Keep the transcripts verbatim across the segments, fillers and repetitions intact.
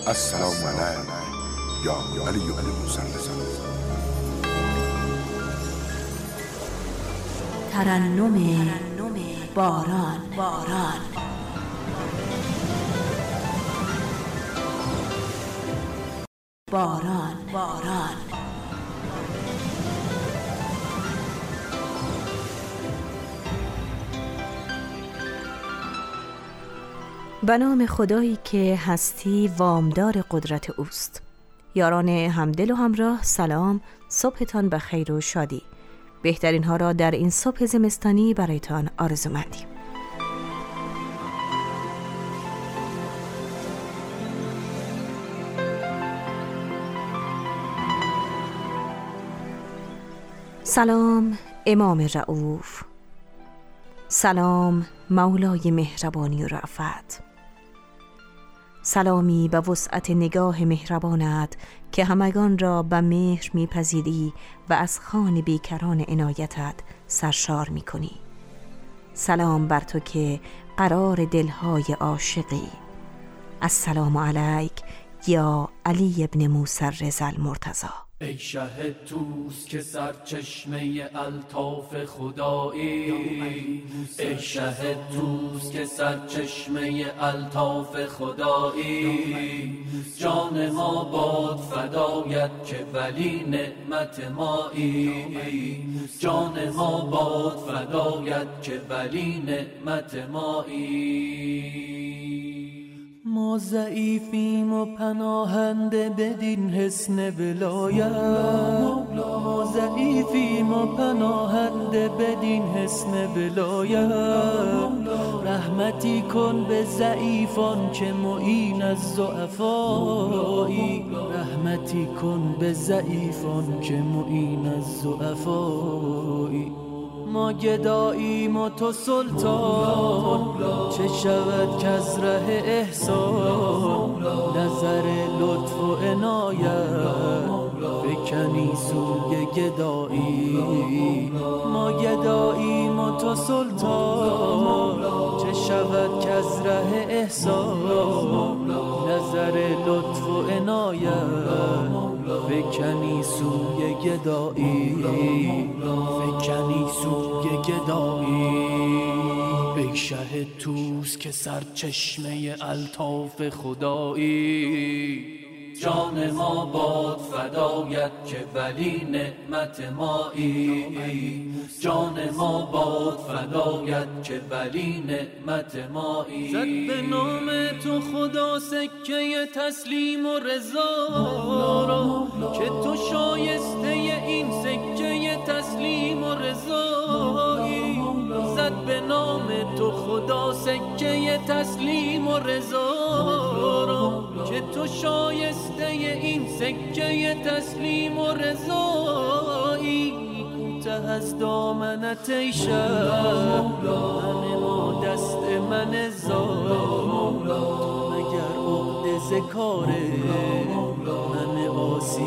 السلام علیک یا علی بن موسی رضا. ترنم باران باران باران باران به نام خدایی که هستی وامدار قدرت اوست. یاران همدل و همراه، سلام، صبحتان بخیر و شادی. بهترین ها را در این صبح زمستانی برایتان آرزومندیم. سلام امام رؤوف، سلام مولای مهربانی و رأفت، سلامی به وسعت نگاه مهربانت که همگان را به مهر میپذیری و از خوان بیکران عنایتت سرشار میکنی. سلام بر تو که قرار دلهای عاشقی. السلام علیک یا علی ابن موسی رضا المرتضی. ای شه توست که سرچشمه الطاف خدایی، ای شه توست که سرچشمه الطاف خدایی. جان ما باد فدایت که ولی نعمت مایی، جان ما باد فدایت که ولی نعمت مایی. ما ضعیفیم و پناهنده بدین حسن ولایت، ما ضعیفیم و پناهنده بدین حسن ولایت. رحمتی کن به ضعیفان که معین از ضعفایی، رحمتی کن به ضعیفان که معین از ضعفایی. ما گداییم و تو سلطان، چه شود که از ره احسان نظر لطف و عنایت بکنی سوی گدایی. ما گداییم و تو سلطان، چه شود که از ره احسان نظر لطف و عنایت بکنی سوی گدایی، بکنی سوی گدایی. ای شه توست که سرچشمه الطاف خدایی. جان ما باد فدایت که ولی نعمت مایی، جان ما باد فدایت که ولی نعمت مایی. زد به نام تو خدا سکه تسلیم و رضا را، که تو شایسته این سکه تسلیم و رضایی. زد به نام تو خدا سکه تسلیم و رضا را، که تو شایسته این سکه تسلیم و رضایی. کوته از دامنت ای شه، من ما دست من زار. تو مگر عقده ز کار من آسی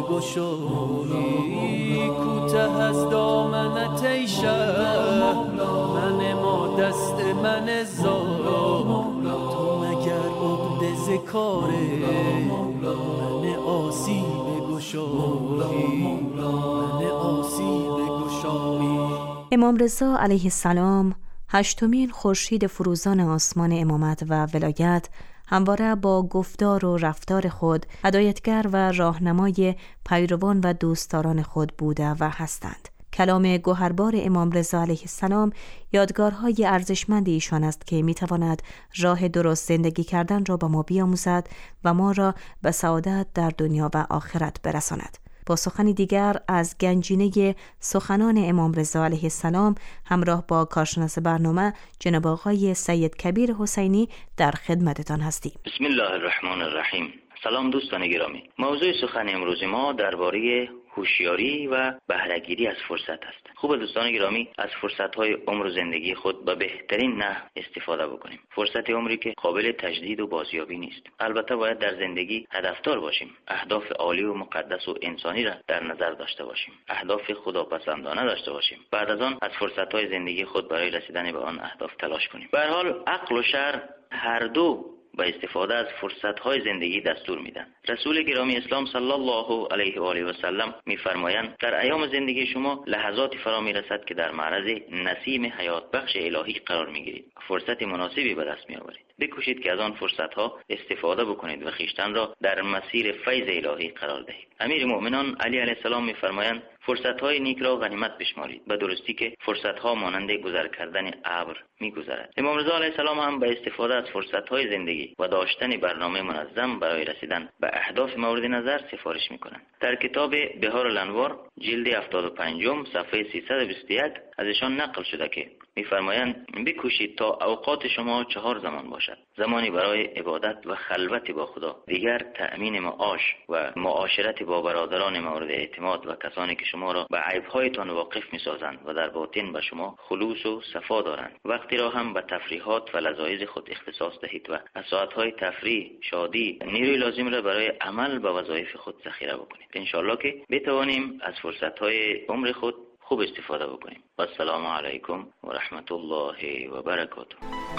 بگشایی. کوته از دامنت ای شه، من ما دست من زار. تو مگر عقده ز کار من آسی بگشایی، من آسی بگشایی. امام رضا علیه السلام، هشتمین خورشید فروزان آسمان امامت و ولایت، همواره با گفتار و رفتار خود هدایتگر و راهنمای پیروان و دوستداران خود بوده و هستند. کلام گوهربار امام رضا علیه السلام یادگارهای ارزشمند ایشان است که میتواند راه درست زندگی کردن را به ما بیاموزد و ما را به سعادت در دنیا و آخرت برساند. با سخنی دیگر از گنجینه سخنان امام رضا علیه السلام همراه با کارشناس برنامه جناب آقای سید کبیر حسینی در خدمتتان هستیم. بسم الله الرحمن الرحیم. سلام دوستان گرامی. موضوع سخن امروز ما درباره هوشیاری و بهره‌گیری از فرصت است. خوب دوستان گرامی، از فرصت‌های عمر و زندگی خود به بهترین نحو استفاده بکنیم. فرصت عمری که قابل تجدید و بازیابی نیست. البته باید در زندگی هدفدار باشیم. اهداف عالی و مقدس و انسانی را در نظر داشته باشیم. اهداف خداپسندانه داشته باشیم. بعد از آن از فرصت‌های زندگی خود برای رسیدن به آن اهداف تلاش کنیم. به هر حال عقل و شرع هر دو به استفاده از فرصت‌های زندگی دستور میدن. رسول گرامی اسلام صلی الله علیه و آله و سلم می‌فرمایند در ایام زندگی شما لحظاتی فرا میرسد که در معرض نسیم حیات بخش الهی قرار میگیرید. فرصت مناسبی به دست میآورید. بکوشید که از آن فرصت‌ها استفاده بکنید و خویشتن را در مسیر فیض الهی قرار دهید. امیر مؤمنان علی علیه السلام می‌فرمایند فرصت‌های نیک را غنیمت بشمارید، به درستی که فرصت‌ها مانند گذر کردن ابر می‌گذرد. امام رضا علیه السلام هم به استفاده از فرصت‌های زندگی و داشتن برنامه منظم برای رسیدن به اهداف مورد نظر سفارش می‌کنند. در کتاب بهار الانوار جلد هفتاد و پنج صفحه سیصد و بیست و یک از ایشان نقل شده که می‌فرمایند بکوشید تا اوقات شما چهار زمان باشد: زمانی برای عبادت و خلوت با خدا، دیگر تأمین معاش و معاشرت با برادران مورد اعتماد و کسانی که شما را به عیب‌هایتان واقف می‌سازند و در باطن به شما خلوص و صفا دارند. وقتی را هم به تفریحات و لذایذ خود اختصاص دهید و از ساعت‌های تفریح، شادی، نیروی لازم را برای عمل به وظایف خود ذخیره بکنید. انشالله که بتوانیم از فرصت‌های عمر خود خوب استفاده بکنیم. و السلام علیکم و رحمت الله و برکاته.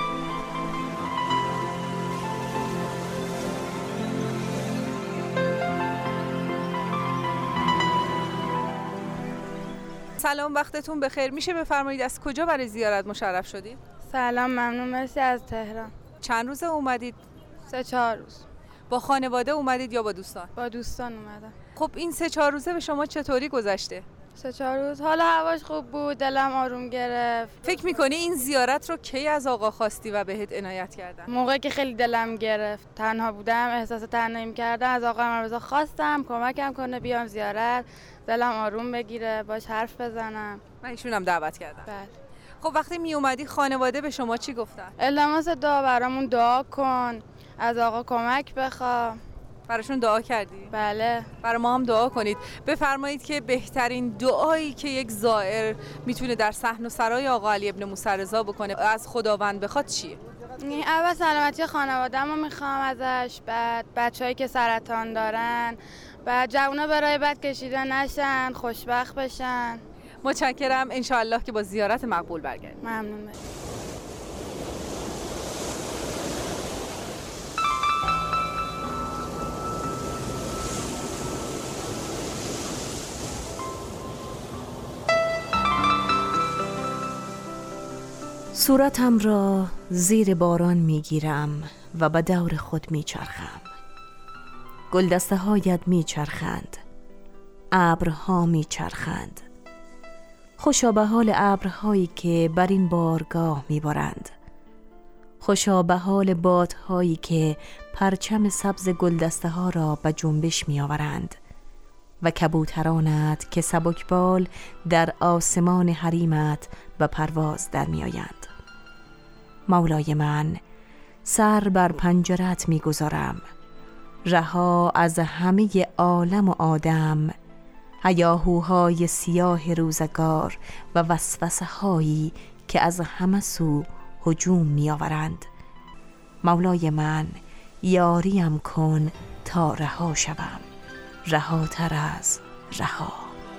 سلام، وقتتون بخیر. میشه بفرمایید از کجا برای زیارت مشرف شدید؟ سلام، ممنون، مرسی. از تهران. چند روزه اومدید؟ سه چهار روز. با خانواده اومدید یا با دوستان؟ با دوستان اومدم. خب این سه چهار روزه به شما چطوری گذشته؟ سه چهار روز حالا هواش خوب بود، دلم آروم گرفت. فکر میکنی این زیارت رو کی از آقا خواستی و بهت عنایت کردن؟ موقعی که خیلی دلم گرفت، تنها بودم، احساس تنهایی می‌کردم، از آقا مرزا خواستم کمکم کنه بیام زیارت، دلم آروم بگیره، باش حرف بزنم. من ایشونم دعوت کردم. بله. خب وقتی می اومدی خانواده به شما چی گفتن؟ التماس دعا برامون دعا کن، از آقا کمک بخوا. براشون دعا کردی؟ بله. برای ما هم دعا کنید. بفرمایید که بهترین دعایی که یک زائر میتونه در صحن و سرای آقا علی ابن موسی رضا بکنه از خداوند بخواد چیه؟ اول سلامتی خانواده‌مو میخوام ازش، بعد بچه‌هایی که سرطان دارن، بعد جوونا برای بد کشیده نشن، خوشبخت بشن. متشکرم. انشاءالله که با زیارت مقبول برگردید. ممنون. صورتم را زیر باران میگیرم و به دور خود میچرخم. گلدسته هایت میچرخند، ابرها میچرخند. خوشا به حال ابرهایی که بر این بارگاه میبارند. خوشا به حال بادهایی که پرچم سبز گلدسته ها را به جنبش میآورند و کبوترانت که سبکبال در آسمان حریمت به پرواز در میآیند. مولای من، سر بر پنجرت میگذارم، رها از همه عالم و آدم، هیاهوهای سیاه روزگار و وسوسه هایی که از همه سو هجوم میآورند. مولای من، یاریم کن تا رها شوم، رهاتر از رها.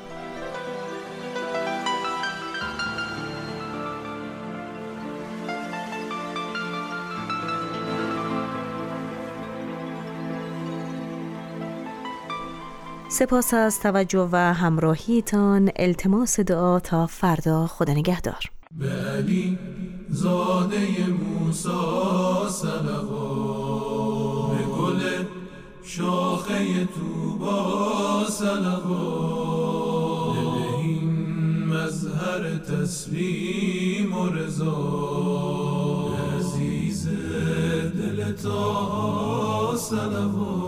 سپاس از توجه و همراهیتان. التماس دعا تا فردا. خدا نگهدار. به علی زاده موسی صلوات، به گل شاخه طوبی صلوات، به این مظهر تسلیم و رضا، به عزیز دل طه صلوات.